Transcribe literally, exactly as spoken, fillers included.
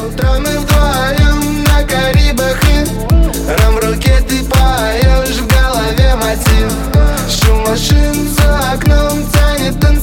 утро мы вдвоем на Карибах, и ром в руке ты поешь, в голове мотив. Шум машин за окном тянет танцевать.